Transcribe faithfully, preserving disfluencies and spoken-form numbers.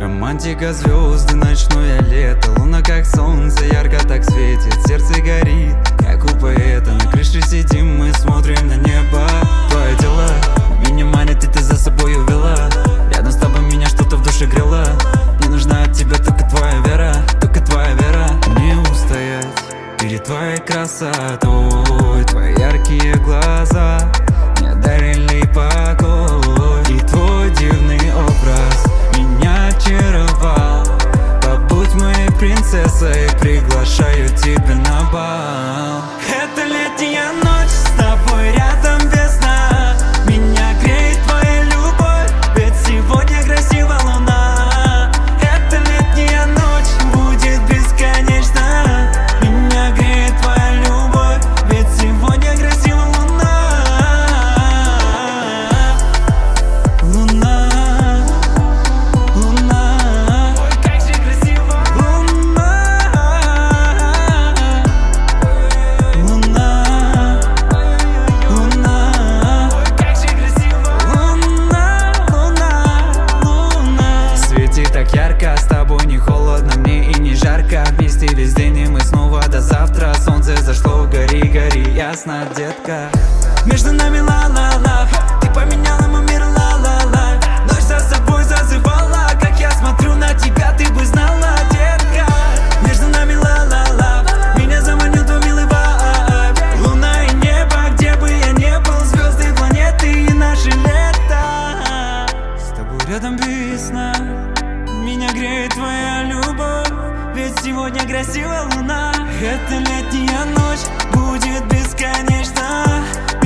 Романтика, звезды, ночное лето. Луна как солнце, ярко так светит. Сердце горит, как у поэта. На крыше сидим, мы смотрим на небо. Твои дела меня манят, и ты за собой увела. Рядом с тобой меня что-то в душе грело. Мне нужна от тебя только твоя вера. Только твоя вера. Не устоять перед твоей красотой. Твои яркие глаза мне дарили покой. И твой дивный образ меня очаровал. Побудь моей принцессой, приглашаю тебя на бал. Это летняя ночь, с тобой рядом весна. Меня греет твоя любовь, ведь сегодня красива луна. Это летняя ночь, будет бесконечна. Меня греет твоя любовь, ведь сегодня красива луна. Луна. Так ярко, с тобой не холодно, мне и не жарко. Вместе весь день, и мы снова до завтра. Солнце зашло, гори, гори, ясно, детка. Между нами ла-ла-ла, ты поменяла мой мир, ла-ла-ла. Ночь за собой зазывала, как я смотрю на тебя, ты бы знала, детка. Между нами ла-ла-ла, меня заманил твой милый вайб. Луна и небо, где бы я не был, звезды, планеты и наше лето. С тобой рядом весна. Меня греет твоя любовь, ведь сегодня красива луна. Эта летняя ночь будет бесконечна.